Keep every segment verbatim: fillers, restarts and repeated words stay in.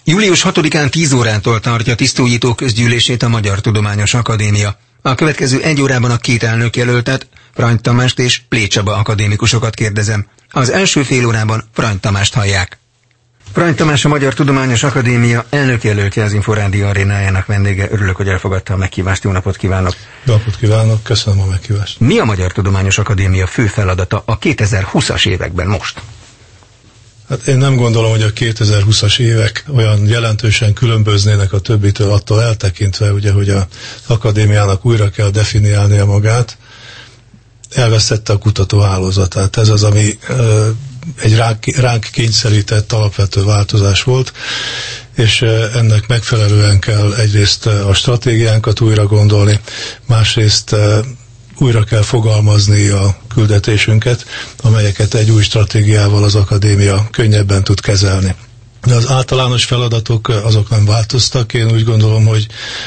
július hatodikán tíz órától tartja tisztújító közgyűlését a Magyar Tudományos Akadémia. A következő egy órában a két elnök jelöltet, Frany Tamást és Plé Csaba akadémikusokat kérdezem. Az első fél órában Frany Tamást hallják. Frany Tamás, a Magyar Tudományos Akadémia elnökjelöltje, az Inforádió arénájának vendége. Örülök, hogy elfogadta a meghívást. Jó napot kívánok! Jó napot kívánok, köszönöm a meghívást. Mi a Magyar Tudományos Akadémia fő feladata a kétezer-húszas években most? Hát én nem gondolom, hogy a kétezer-húszas évek olyan jelentősen különböznének a többitől, attól eltekintve, ugye, hogy az akadémiának újra kell definiálnia magát. Elvesztette a kutatóhálózatát. Ez az, ami ö, egy ránk, ránk kényszerített alapvető változás volt, és ennek megfelelően kell egyrészt a stratégiánkat újra gondolni, másrészt újra kell fogalmazni a küldetésünket, amelyeket egy új stratégiával az akadémia könnyebben tud kezelni. De az általános feladatok azok nem változtak. Én úgy gondolom, hogy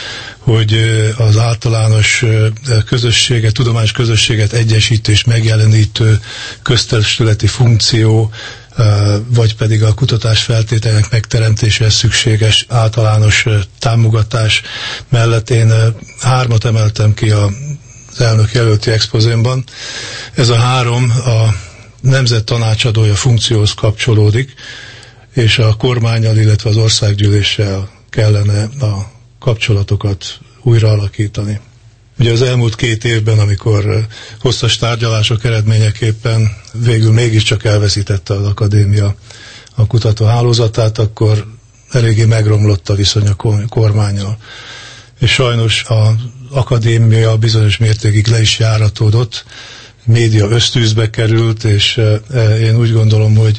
hogy az általános közösséget, tudományos közösséget egyesítő és megjelenítő köztestületi funkció, vagy pedig a kutatás feltételének megteremtéséhez szükséges általános támogatás mellett én hármat emeltem ki az elnök jelölti expozémban. Ez a három a nemzet tanácsadója funkcióhoz kapcsolódik, és a kormánnyal, illetve az országgyűléssel kellene a kapcsolatokat újra alakítani. Ugye az elmúlt két évben, amikor hosszas tárgyalások eredményeképpen végül mégiscsak elveszítette az akadémia a kutatóhálózatát, akkor eléggé megromlott a viszony a kormánnyal. És sajnos az akadémia bizonyos mértékig le is járatódott, média ösztűzbe került, és én úgy gondolom, hogy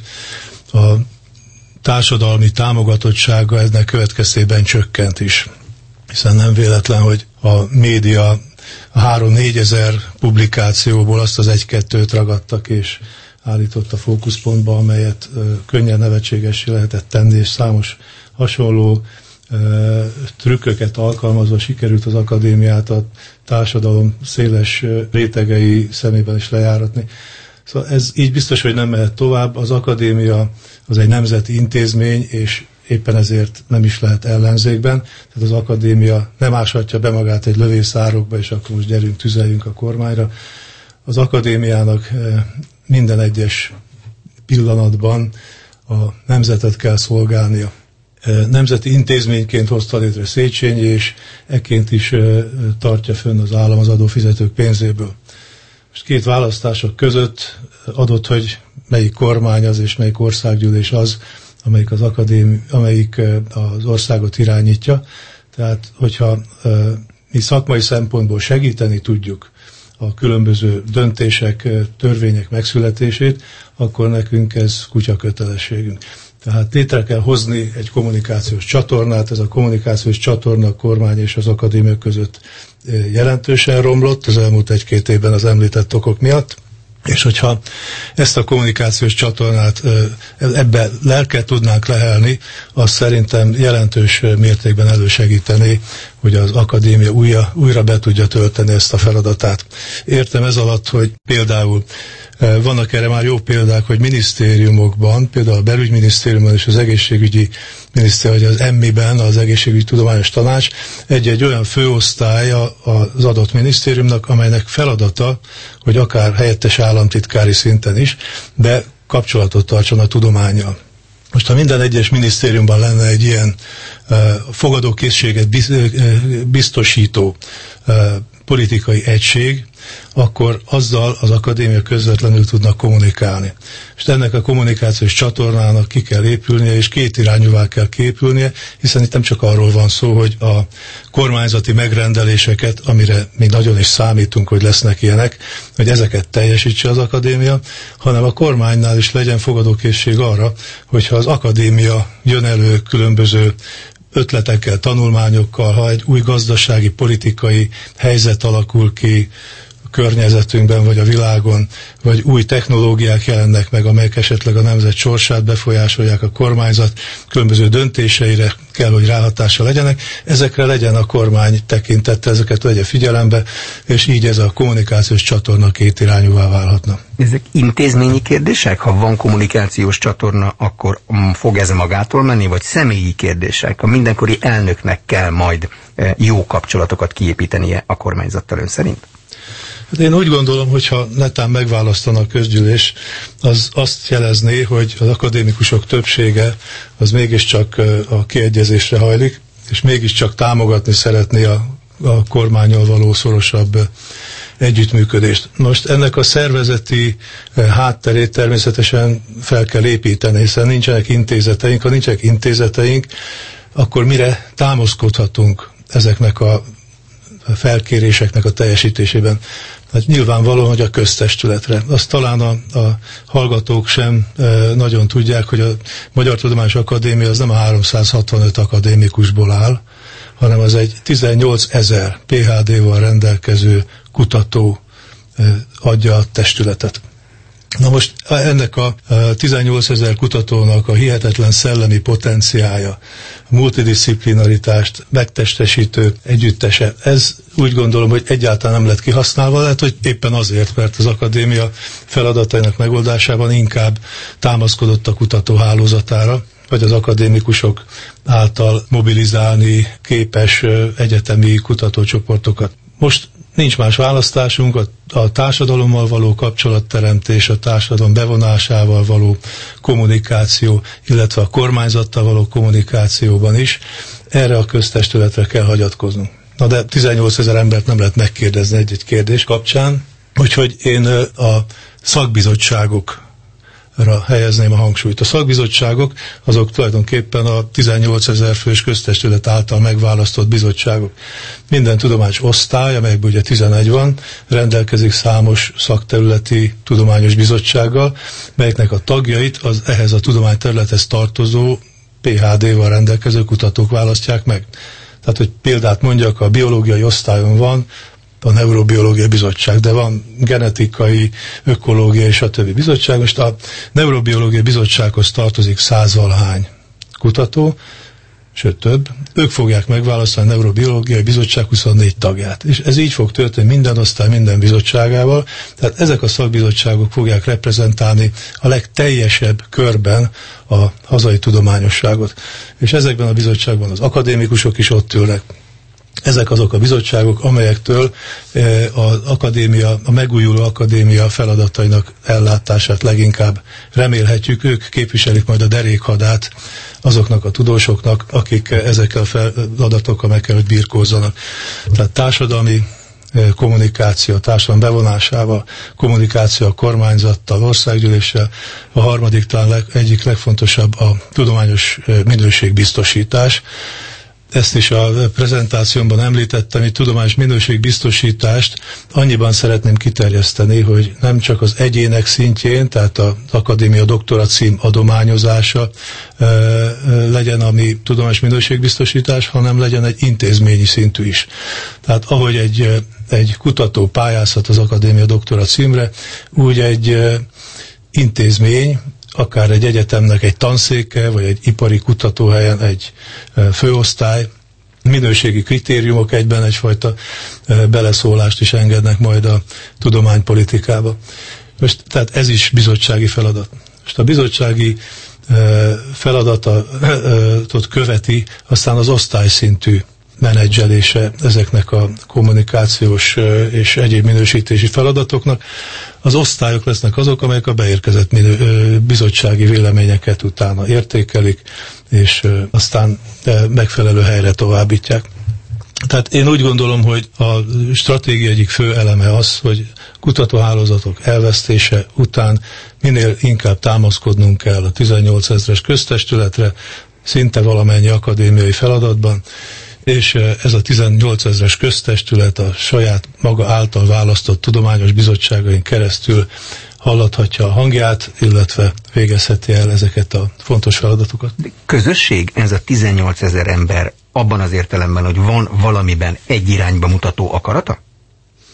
a társadalmi támogatottsága ennek következtében csökkent is. Hiszen nem véletlen, hogy a média a három-négyezer publikációból azt az egy-kettőt ragadtak és állított a fókuszpontba, amelyet ö, könnyen nevetségessé lehetett tenni, és számos hasonló ö, trükköket alkalmazva sikerült az akadémiát a társadalom széles ö, rétegei szemében is lejáratni. Szóval ez így biztos, hogy nem mehet tovább. Az akadémia az egy nemzeti intézmény, és éppen ezért nem is lehet ellenzékben. Tehát az akadémia nem áshatja be magát egy lövészárokba, és akkor most gyerünk, tüzeljünk a kormányra. Az akadémiának minden egyes pillanatban a nemzetet kell szolgálnia. Nemzeti intézményként hozta létre Széchenyi, és ekként is tartja fönn az állam az adófizetők pénzéből. Most két választások között adott, hogy melyik kormány az, és melyik országgyűlés az, amelyik az akadémi, amelyik az országot irányítja. Tehát, hogyha mi szakmai szempontból segíteni tudjuk a különböző döntések, törvények megszületését, akkor nekünk ez kutyakötelességünk. Tehát létre kell hozni egy kommunikációs csatornát, ez a kommunikációs csatorna a kormány és az akadémia között jelentősen romlott az elmúlt egy-két évben az említett okok miatt, és hogyha ezt a kommunikációs csatornát ebbe lelket tudnánk lehelni, az szerintem jelentős mértékben elősegíteni, hogy az akadémia újra, újra be tudja tölteni ezt a feladatát. Értem ez alatt, hogy például vannak erre már jó példák, hogy minisztériumokban, például a belügyminisztériumban és az egészségügyi minisztérium, vagy az em i ben, az Egészségügyi Tudományos Tanács egy-egy olyan főosztálya az adott minisztériumnak, amelynek feladata, hogy akár helyettes államtitkári szinten is, de kapcsolatot tartson a tudománnyal. Most, ha minden egyes minisztériumban lenne egy ilyen uh, fogadókészséget biztosító uh, politikai egység, akkor azzal az akadémia közvetlenül tudnak kommunikálni. És ennek a kommunikációs csatornának ki kell épülnie, és két irányúvá kell képülnie, hiszen itt nem csak arról van szó, hogy a kormányzati megrendeléseket, amire mi nagyon is számítunk, hogy lesznek ilyenek, hogy ezeket teljesítse az akadémia, hanem a kormánynál is legyen fogadókészség arra, hogyha az akadémia jön elő különböző ötletekkel, tanulmányokkal, ha egy új gazdasági, politikai helyzet alakul ki, környezetünkben, vagy a világon, vagy új technológiák jelennek meg, amelyek esetleg a nemzet sorsát befolyásolják, a kormányzat különböző döntéseire kell, hogy ráhatással legyenek. Ezekre legyen a kormány tekintette, ezeket vegye figyelembe, és így ez a kommunikációs csatorna kétirányúvá válhatna. Ezek intézményi kérdések? Ha van kommunikációs csatorna, akkor fog ez magától menni, vagy személyi kérdések? A mindenkori elnöknek kell majd jó kapcsolatokat kiépítenie a kormányzattal ön szerint? Hát én úgy gondolom, hogy ha netán megválasztanak a közgyűlés, az azt jelezné, hogy az akadémikusok többsége az mégiscsak a kiegyezésre hajlik, és mégiscsak támogatni szeretné a, a kormánnyal való szorosabb együttműködést. Most ennek a szervezeti hátterét természetesen fel kell építeni, hiszen nincsenek intézeteink. Ha nincsenek intézeteink, akkor mire támaszkodhatunk ezeknek a felkéréseknek a teljesítésében? Hát nyilvánvalóan, hogy a köztestületre. Azt talán a, a hallgatók sem e, nagyon tudják, hogy a Magyar Tudományos Akadémia az nem a háromszázhatvanöt akadémikusból áll, hanem az egy tizennyolcezer pé há dé-val rendelkező kutató e, adja a testületet. Na most ennek a tizennyolcezer kutatónak a hihetetlen szellemi potenciája, a multidisciplinaritást megtestesítő együttese, ez úgy gondolom, hogy egyáltalán nem lett kihasználva, lehet, hogy éppen azért, mert az akadémia feladatainak megoldásában inkább támaszkodott a kutatóhálózatára, vagy az akadémikusok által mobilizálni képes egyetemi kutatócsoportokat. Most nincs más választásunk, a, a társadalommal való kapcsolatteremtés, a társadalom bevonásával való kommunikáció, illetve a kormányzattal való kommunikációban is erre a köztestületre kell hagyatkoznunk. Na de tizennyolcezer embert nem lehet megkérdezni egy-egy kérdés kapcsán, úgyhogy én a szakbizottságok helyezném a hangsúlyt. A szakbizottságok azok tulajdonképpen a tizennyolcezer fős köztestület által megválasztott bizottságok. Minden tudományos osztály, amelyekből ugye tizenegy van, rendelkezik számos szakterületi tudományos bizottsággal, melyeknek a tagjait az ehhez a tudományterülethez tartozó pé há dé-val rendelkező kutatók választják meg. Tehát, hogy példát mondjak, a biológiai osztályon van a neurobiológiai bizottság, de van genetikai, ökológiai és a többi bizottság. Most a neurobiológiai bizottsághoz tartozik százvalhány kutató, sőt több. Ők fogják megválasztani a neurobiológiai bizottság huszonnégy tagját. És ez így fog történni minden osztály, minden bizottságával. Tehát ezek a szakbizottságok fogják reprezentálni a legteljesebb körben a hazai tudományosságot. És ezekben a bizottságban az akadémikusok is ott ülnek. Ezek azok a bizottságok, amelyektől az akadémia, a megújuló akadémia feladatainak ellátását leginkább remélhetjük. Ők képviselik majd a derékhadát azoknak a tudósoknak, akik ezekkel a feladatokkal meg kell, hogy birkózzanak. Tehát társadalmi kommunikáció, társadalom bevonásával, kommunikáció a kormányzattal, országgyűléssel, a harmadik talán leg, egyik legfontosabb a tudományos minőségbiztosítás. Ezt is a prezentációmban említettem, hogy tudományos minőségbiztosítást annyiban szeretném kiterjeszteni, hogy nem csak az egyének szintjén, tehát az akadémia doktorat cím adományozása e, e, legyen a mi tudományos minőségbiztosítás, hanem legyen egy intézményi szintű is. Tehát ahogy egy, egy kutató pályázhat az akadémia doktorat címre, úgy egy e, intézmény, akár egy egyetemnek egy tanszéke, vagy egy ipari kutatóhelyen egy főosztály, minőségi kritériumok egyben egyfajta beleszólást is engednek majd a tudománypolitikába. Most, tehát ez is bizottsági feladat. Most a bizottsági feladatot követi aztán az osztályszintű menedzselése ezeknek a kommunikációs és egyéb minősítési feladatoknak. Az osztályok lesznek azok, amelyek a beérkezett minő, bizottsági véleményeket utána értékelik, és aztán megfelelő helyre továbbítják. Tehát én úgy gondolom, hogy a stratégia egyik fő eleme az, hogy kutatóhálózatok elvesztése után minél inkább támaszkodnunk kell a tizennyolcezres köztestületre, szinte valamennyi akadémiai feladatban, és ez a tizennyolcezres köztestület a saját maga által választott tudományos bizottságain keresztül hallathatja a hangját, illetve végezheti el ezeket a fontos feladatokat. Közösség ez a tizennyolcezer ember abban az értelemben, hogy van valamiben egy irányba mutató akarata?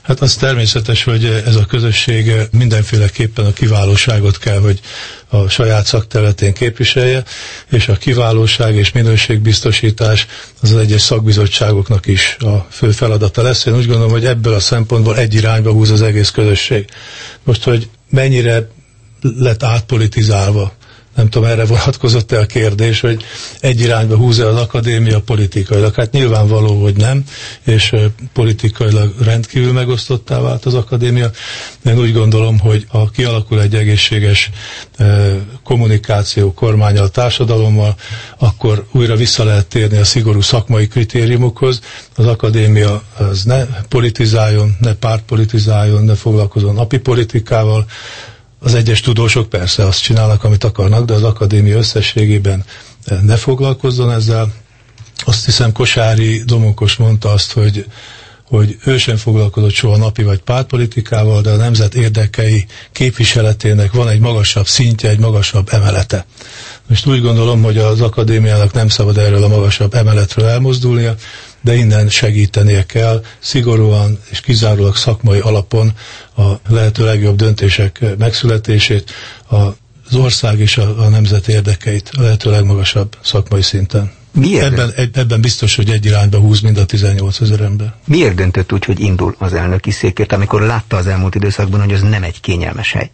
Hát az természetes, hogy ez a közösség mindenféleképpen a kiválóságot kell, hogy a saját szakterületén képviselje, és a kiválóság és minőségbiztosítás az az egyes szakbizottságoknak is a fő feladata lesz. Én úgy gondolom, hogy ebből a szempontból egy irányba húz az egész közösség. Most, hogy mennyire lett átpolitizálva, nem tudom, erre vonatkozott-e a kérdés, hogy egy irányba húz-e az akadémia politikailag. Hát nyilvánvaló, hogy nem, és politikailag rendkívül megosztottá vált az akadémia. Én úgy gondolom, hogy ha kialakul egy egészséges kommunikáció kormánnyal, társadalommal, akkor újra vissza lehet térni a szigorú szakmai kritériumokhoz. Az akadémia az ne politizáljon, ne pártpolitizáljon, ne foglalkozzon napi politikával. Az egyes tudósok persze azt csinálnak, amit akarnak, de az akadémia összességében ne foglalkozzon ezzel. Azt hiszem, Kosáry Domokos mondta azt, hogy, hogy ő sem foglalkozott soha napi vagy pártpolitikával, de a nemzet érdekei képviseletének van egy magasabb szintje, egy magasabb emelete. Most úgy gondolom, hogy az akadémiának nem szabad erről a magasabb emeletről elmozdulnia, de innen segítenie kell szigorúan és kizárólag szakmai alapon a lehető legjobb döntések megszületését, az ország és a, a nemzet érdekeit a lehető legmagasabb szakmai szinten. Ebben, ebben biztos, hogy egy irányba húz mind a tizennyolcezer ember. Miért döntött úgy, hogy indul az elnöki székért, amikor látta az elmúlt időszakban, hogy az nem egy kényelmes hely?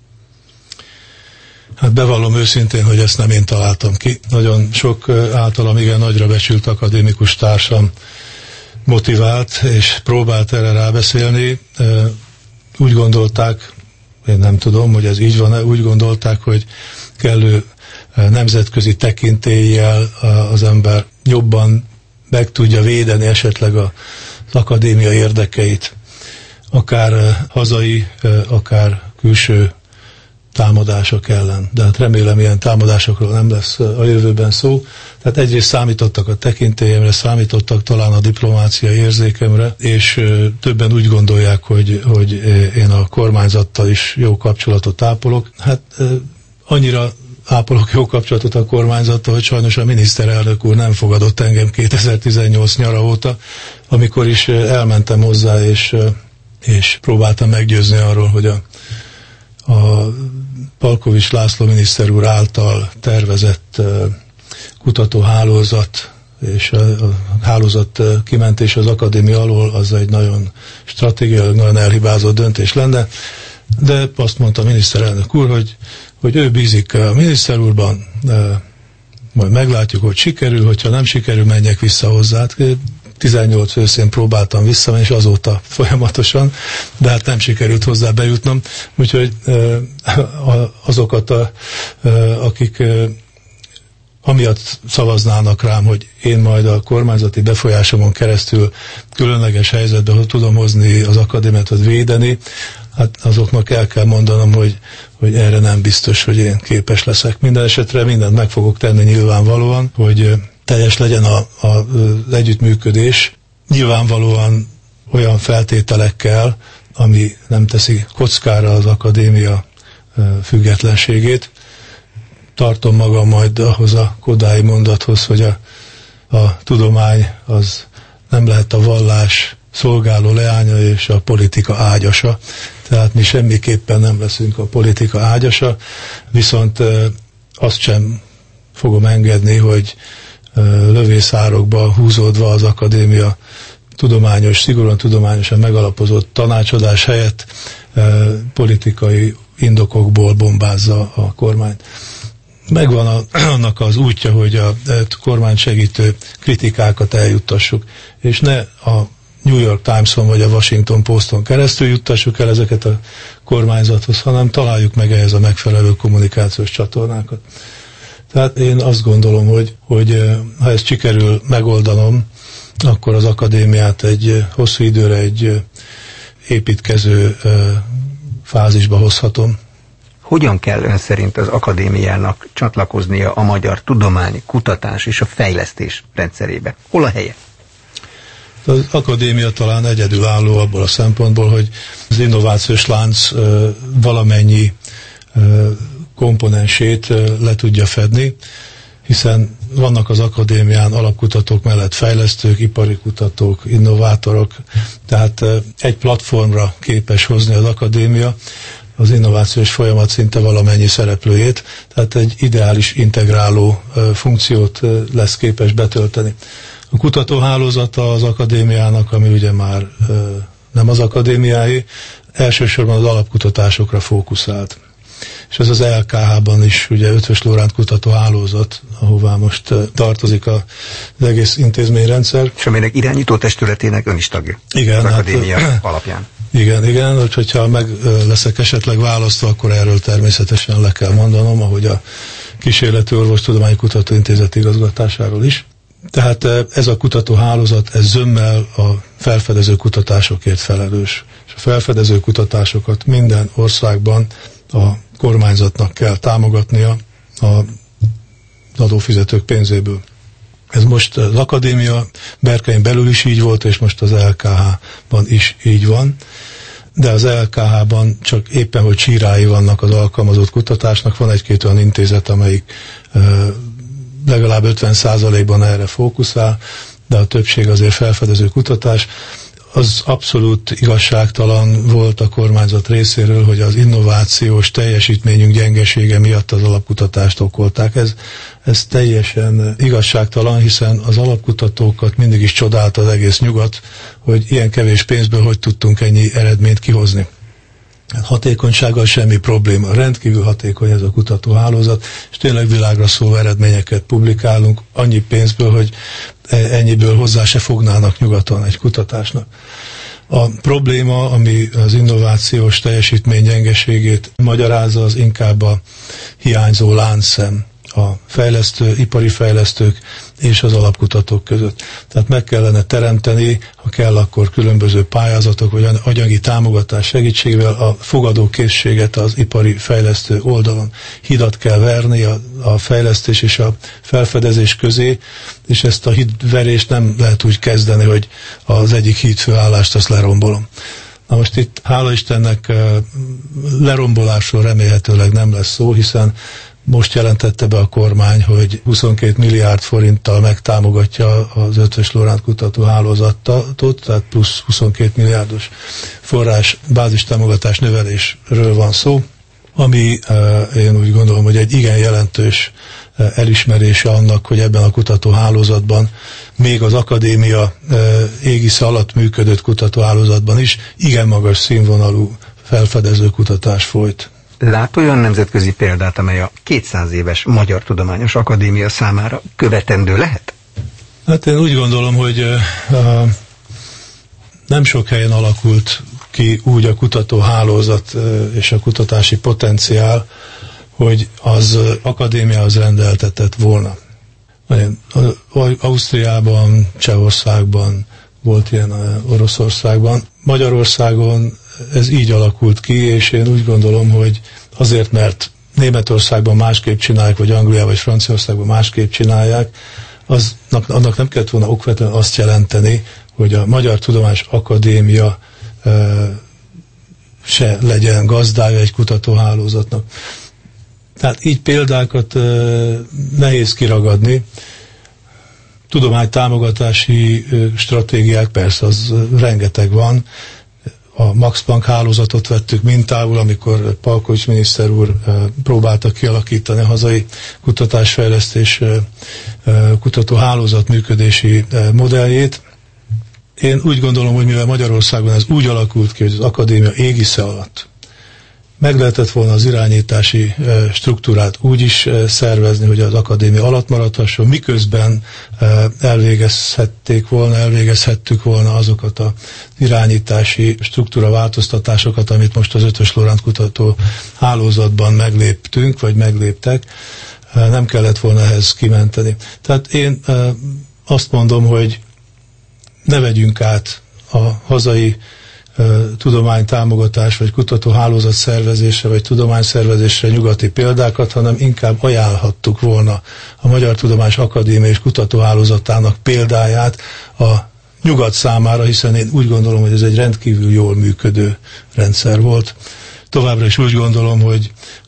Hát bevallom őszintén, hogy ezt nem én találtam ki. Nagyon sok általam igen nagyra becsült akadémikus társam motivált és próbált erre rábeszélni. Úgy gondolták, én nem tudom, hogy ez így van-e, úgy gondolták, hogy kellő nemzetközi tekintéllyel az ember jobban meg tudja védeni esetleg az akadémia érdekeit, akár hazai, akár külső támadások ellen. De hát remélem, ilyen támadásokról nem lesz a jövőben szó. Tehát egyrészt számítottak a tekintélyemre, számítottak talán a diplomáciai érzékemre, és többen úgy gondolják, hogy, hogy én a kormányzattal is jó kapcsolatot ápolok. Hát annyira ápolok jó kapcsolatot a kormányzattal, hogy sajnos a miniszterelnök úr nem fogadott engem kétezer-tizennyolc nyara óta, amikor is elmentem hozzá, és, és próbáltam meggyőzni arról, hogy a a Palkovics László miniszter úr által tervezett uh, kutatóhálózat és a, a hálózat uh, kimentés az akadémia alól az egy nagyon stratégiailag nagyon elhibázott döntés lenne, de azt mondta a miniszterelnök úr, hogy, hogy ő bízik a miniszter úrban, uh, majd meglátjuk, hogy sikerül, hogyha nem sikerül, menjek vissza hozzá. tizennyolc őszén próbáltam visszamenni, és azóta folyamatosan, de hát nem sikerült hozzá bejutnom. Úgyhogy azokat, a, akik amiatt szavaznának rám, hogy én majd a kormányzati befolyásomon keresztül különleges helyzetbe tudom hozni az akadémiát, vagy védeni, hát azoknak el kell mondanom, hogy, hogy erre nem biztos, hogy én képes leszek. Minden esetre mindent meg fogok tenni nyilvánvalóan, hogy teljes legyen a, a, az együttműködés, nyilvánvalóan olyan feltételekkel, ami nem teszi kockára az akadémia függetlenségét. Tartom magam majd ahhoz a kodályi mondathoz, hogy a, a tudomány az nem lehet a vallás szolgáló leánya és a politika ágyasa. Tehát mi semmiképpen nem leszünk a politika ágyasa, viszont azt sem fogom engedni, hogy lövészárokba húzódva az akadémia tudományos, szigorúan tudományosan megalapozott tanácsadás helyett politikai indokokból bombázza a kormányt. Megvan a, annak az útja, hogy a kormány segítő kritikákat eljuttassuk, és ne a New York Timeson vagy a Washington Poston keresztül juttassuk el ezeket a kormányzathoz, hanem találjuk meg ehhez a megfelelő kommunikációs csatornákat. Tehát én azt gondolom, hogy, hogy ha ezt sikerül megoldanom, akkor az akadémiát egy hosszú időre egy építkező fázisba hozhatom. Hogyan kell ön szerint az akadémiának csatlakoznia a magyar tudomány, kutatás és a fejlesztés rendszerébe? Hol a helye? Az akadémia talán egyedülálló abból a szempontból, hogy az innovációs lánc valamennyi komponensét le tudja fedni, hiszen vannak az akadémián alapkutatók mellett fejlesztők, ipari kutatók, innovátorok, tehát egy platformra képes hozni az akadémia az innovációs folyamat szinte valamennyi szereplőjét, tehát egy ideális integráló funkciót lesz képes betölteni. A kutatóhálózata az akadémiának, ami ugye már nem az akadémiái, elsősorban az alapkutatásokra fókuszált. És ez az el ká há-ban is ugye Eötvös Loránd kutatóhálózat, ahová most tartozik az egész intézményrendszer. És aminek irányító testületének ön is tagja. Igen, az akadémia hát, alapján. Igen, igen, úgyhogy ha meg leszek esetleg választva, akkor erről természetesen le kell mondanom, ahogy a Kísérleti Orvostudományi Kutatóintézet igazgatásáról is. Tehát ez a kutatóhálózat, ez zömmel a felfedező kutatásokért felelős. És a felfedező kutatásokat minden országban a kormányzatnak kell támogatnia az adófizetők pénzéből. Ez most az akadémia berkein belül is így volt, és most az el ká há-ban is így van. De az el ká há-ban csak éppen, hogy csírái vannak az alkalmazott kutatásnak, van egy-két olyan intézet, amelyik legalább ötven százalékban erre fókuszál, de a többség azért felfedező kutatás. Az abszolút igazságtalan volt a kormányzat részéről, hogy az innovációs teljesítményünk gyengesége miatt az alapkutatást okolták. Ez, ez teljesen igazságtalan, hiszen az alapkutatókat mindig is csodálta az egész nyugat, hogy ilyen kevés pénzből hogy tudtunk ennyi eredményt kihozni. Hatékonysággal semmi probléma. Rendkívül hatékony ez a kutatóhálózat, és tényleg világra szóló eredményeket publikálunk annyi pénzből, hogy ennyiből hozzá se fognának nyugaton egy kutatásnak. A probléma, ami az innovációs teljesítmény gyengeségét magyarázza, az inkább a hiányzó láncszem a fejlesztő, ipari fejlesztők és az alapkutatók között. Tehát meg kellene teremteni, ha kell, akkor különböző pályázatok vagy anyagi támogatás segítségével a fogadókészséget az ipari fejlesztő oldalon. Hidat kell verni a, a fejlesztés és a felfedezés közé, és ezt a hídverést nem lehet úgy kezdeni, hogy az egyik hídfőállást azt lerombolom. Na most itt, hála Istennek, lerombolásról remélhetőleg nem lesz szó, hiszen most jelentette be a kormány, hogy huszonkét milliárd forinttal megtámogatja az Eötvös Loránd kutatóhálózatot, tehát plusz huszonkét milliárdos forrás bázistámogatás növelésről van szó, ami én úgy gondolom, hogy egy igen jelentős elismerése annak, hogy ebben a kutatóhálózatban, még az akadémia égisze alatt működött kutatóhálózatban is igen magas színvonalú felfedező kutatás folyt. Lát olyan nemzetközi példát, amely a kétszáz éves Magyar Tudományos Akadémia számára követendő lehet? Hát én úgy gondolom, hogy uh, nem sok helyen alakult ki úgy a kutatóhálózat uh, és a kutatási potenciál, hogy az akadémiához rendeltetett volna. Ausztriában, Csehországban, volt ilyen Oroszországban. Magyarországon ez így alakult ki, és én úgy gondolom, hogy azért, mert Németországban másképp csinálják, vagy Angliában, vagy Franciaországban másképp csinálják, aznak, annak nem kellett volna okvetlenül azt jelenteni, hogy a Magyar Tudományos Akadémia e, se legyen gazdája egy kutatóhálózatnak. Tehát így példákat e, nehéz kiragadni. Tudománytámogatási e, stratégiák persze, az rengeteg van. A Max Planck hálózatot vettük mintául, amikor Palkovics miniszter úr próbálta kialakítani a hazai kutatásfejlesztés kutatóhálózat működési modelljét. Én úgy gondolom, hogy mivel Magyarországon ez úgy alakult ki, hogy az akadémia égisze alatt meg lehetett volna az irányítási struktúrát úgy is szervezni, hogy az akadémia alatt maradhasson, miközben elvégezhették volna, elvégezhettük volna azokat az irányítási struktúra változtatásokat, amit most az Eötvös Loránd kutató hálózatban megléptünk, vagy megléptek, nem kellett volna ehhez kimenteni. Tehát én azt mondom, hogy ne vegyünk át a hazai tudománytámogatás, vagy kutatóhálózat szervezésre, vagy tudományszervezésre nyugati példákat, hanem inkább ajánlhattuk volna a Magyar Tudományos Akadémia és Kutatóhálózatának példáját a nyugat számára, hiszen én úgy gondolom, hogy ez egy rendkívül jól működő rendszer volt. Továbbra is úgy gondolom, hogy,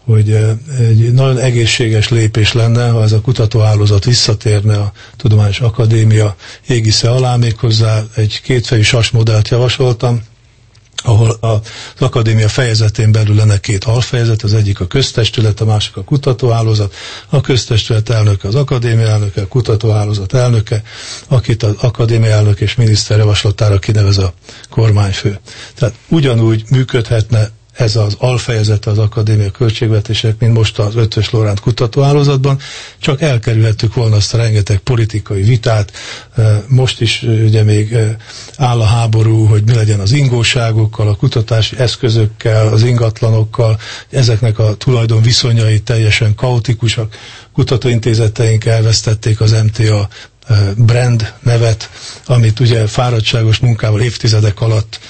hogy egy nagyon egészséges lépés lenne, ha ez a kutatóhálózat visszatérne a Tudományos Akadémia égisze alá, méghozzá egy kétfejű sasmodellt javasoltam, ahol az akadémia fejezetén belül lenne két alfejezet, az egyik a köztestület, a másik a kutatóhálózat. A köztestület elnöke az akadémia elnöke, a kutatóhálózat elnöke, akit az akadémia elnök és miniszter javaslatára kinevez a kormányfő. Tehát ugyanúgy működhetne ez az alfejezet az akadémia költségvetések, mint most az Ötvös Loránd kutatóhálózatban, csak elkerülhettük volna azt a rengeteg politikai vitát. Most is ugye még áll a háború, hogy mi legyen az ingóságokkal, a kutatási eszközökkel, az ingatlanokkal, ezeknek a tulajdon viszonyai teljesen kaotikusak. Kutatóintézeteink elvesztették az em té á brand nevet, amit ugye fáradtságos munkával évtizedek alatt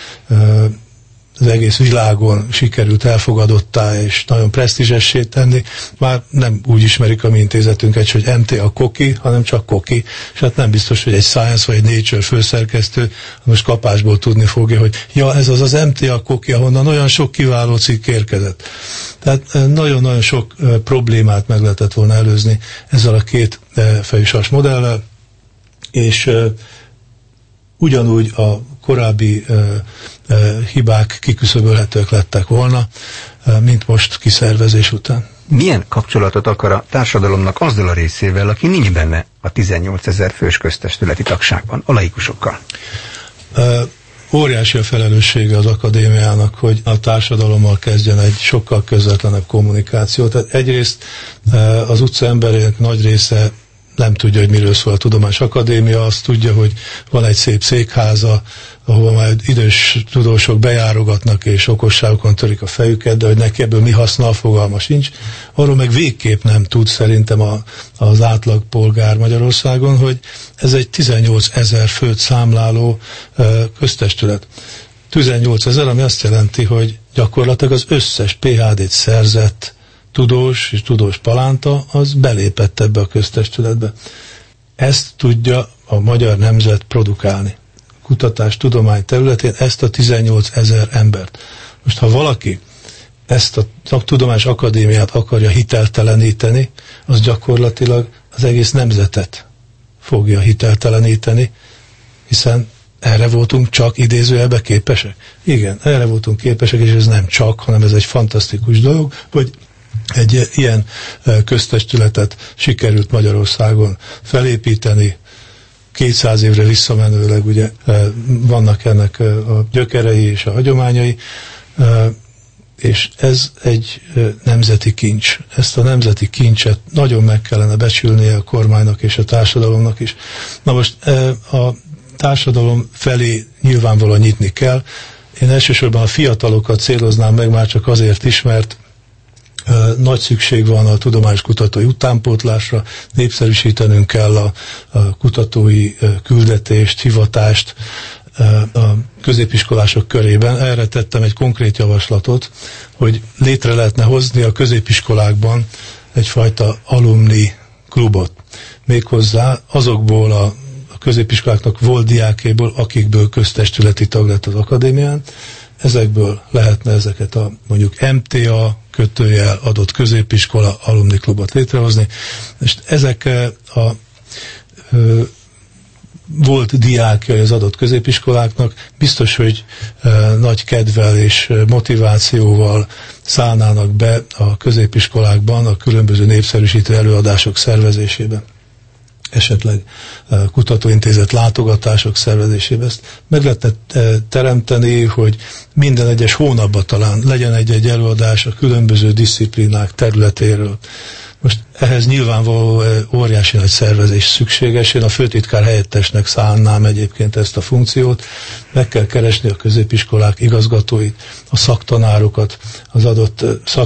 az egész világon sikerült elfogadottá és nagyon presztízsessé tenni. Már nem úgy ismerik a mi intézetünket, hogy em té á Koki, hanem csak Koki, és hát nem biztos, hogy egy Science vagy egy Nature főszerkesztő most kapásból tudni fogja, hogy ja, ez az az em té á Koki, ahonnan olyan sok kiváló cikk érkezett. Tehát nagyon-nagyon sok problémát meg lehetett volna előzni ezzel a két fejűsas modellel, és ugyanúgy a korábbi uh, uh, hibák kiküszöbölhetők lettek volna, uh, mint most kiszervezés után. Milyen kapcsolatot akar a társadalomnak azzal a részével, aki nincs benne a tizennyolcezer fős köztestületi tagságban, a laikusokkal? Uh, óriási a felelőssége az akadémiának, hogy a társadalommal kezdjen egy sokkal közvetlenebb kommunikációt. Tehát egyrészt uh, az utca emberének nagy része nem tudja, hogy miről szól a Tudományos Akadémia, azt tudja, hogy van egy szép székháza, ahova majd idős tudósok bejárogatnak, és okosságokon törik a fejüket, de hogy neki ebből mi haszna, fogalma sincs. Arról meg végképp nem tud szerintem a, az átlag polgár Magyarországon, hogy ez egy tizennyolc ezer főt számláló uh, köztestület. tizennyolc ezer, ami azt jelenti, hogy gyakorlatilag az összes pé há dét szerzett tudós és tudós palánta, az belépett ebbe a köztestületbe. Ezt tudja a magyar nemzet produkálni. Kutatás, tudomány területén ezt a tizennyolc ezer embert. Most, ha valaki ezt a Tudományos Akadémiát akarja hitelteleníteni, az gyakorlatilag az egész nemzetet fogja hitelteleníteni, hiszen erre voltunk csak idézőjelbe képesek. Igen, erre voltunk képesek, és ez nem csak, hanem ez egy fantasztikus dolog, hogy egy ilyen köztestületet sikerült Magyarországon felépíteni, kétszáz évre visszamenőleg ugye vannak ennek a gyökerei és a hagyományai, és ez egy nemzeti kincs. Ezt a nemzeti kincset nagyon meg kellene becsülnie a kormánynak és a társadalomnak is. Na most a társadalom felé nyilvánvalóan nyitni kell. Én elsősorban a fiatalokat céloznám meg már csak azért is, mert nagy szükség van a tudományos kutatói utánpótlásra, népszerűsítenünk kell a, a kutatói küldetést, hivatást a középiskolások körében. Erre tettem egy konkrét javaslatot, hogy létre lehetne hozni a középiskolákban egyfajta alumni klubot. Méghozzá azokból a középiskoláknak volt diákéból, akikből köztestületi tag lett az akadémián, ezekből lehetne ezeket a mondjuk em té á kötőjel adott középiskola alumni klubot létrehozni, és ezek a ö, volt diákja az adott középiskoláknak, biztos, hogy ö, nagy kedvel és motivációval szállnának be a középiskolákban a különböző népszerűsítő előadások szervezésében, esetleg kutatóintézet látogatások szervezésében. Ezt meg lehetne teremteni, hogy minden egyes hónapban talán legyen egy-egy előadás a különböző disziplinák területéről. Most ehhez nyilvánvaló óriási nagy szervezés szükséges. Én a főtitkár helyettesnek szánnám egyébként ezt a funkciót. Meg kell keresni a középiskolák igazgatóit, a szaktanárokat, az adott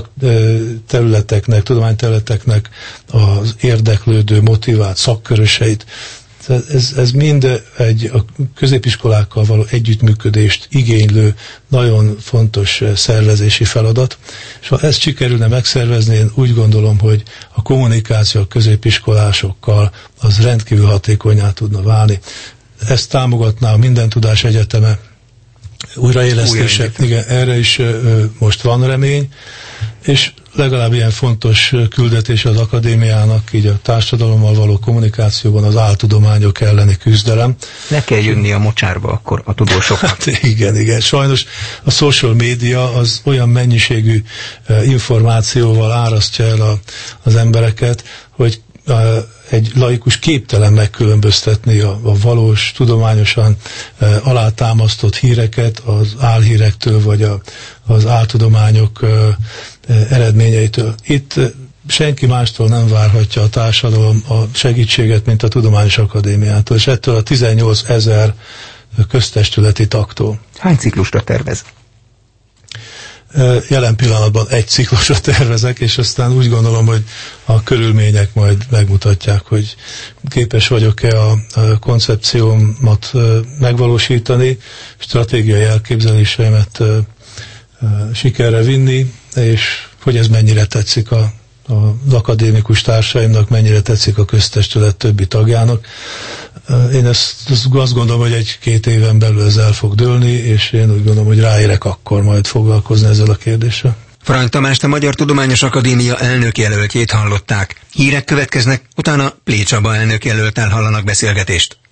szakterületeknek, tudományterületeknek az érdeklődő, motivált szakköröseit. Ez, ez mind egy a középiskolákkal való együttműködést igénylő, nagyon fontos szervezési feladat. És ha ezt sikerülne megszervezni, én úgy gondolom, hogy a kommunikáció a középiskolásokkal az rendkívül hatékonnyá tudna válni. Ezt támogatná a Minden Tudás Egyeteme újraélesztése. Igen, erre is ö, most van remény. És legalább ilyen fontos küldetés az akadémiának, így a társadalommal való kommunikációban az áltudományok elleni küzdelem. Le kell jönni a mocsárba akkor a tudósoknak. Hát igen, igen. Sajnos a social media az olyan mennyiségű információval árasztja el a, az embereket, hogy egy laikus képtelen megkülönböztetni a, a valós, tudományosan e, alátámasztott híreket az álhírektől, vagy a, az áltudományok e, e, eredményeitől. Itt senki mástól nem várhatja a társadalom a segítséget, mint a Tudományos Akadémiától, és ettől a tizennyolc ezer köztestületi tagtól. Hány ciklusra tervez? Jelen pillanatban egy ciklusra tervezek, és aztán úgy gondolom, hogy a körülmények majd megmutatják, hogy képes vagyok-e a koncepciómat megvalósítani, stratégiai elképzeléseimet sikerre vinni, és hogy ez mennyire tetszik a, az akadémikus társaimnak, mennyire tetszik a köztestület többi tagjának. Én ezt, ezt azt gondolom, hogy egy-két éven belül ez el fog dőlni, és én úgy gondolom, hogy ráérek akkor majd foglalkozni ezzel a kérdéssel. Frany Tamást, a Magyar Tudományos Akadémia elnökjelöltjét hallották. Hírek következnek, utána Plé Csaba elnökjelölttel hallanak beszélgetést.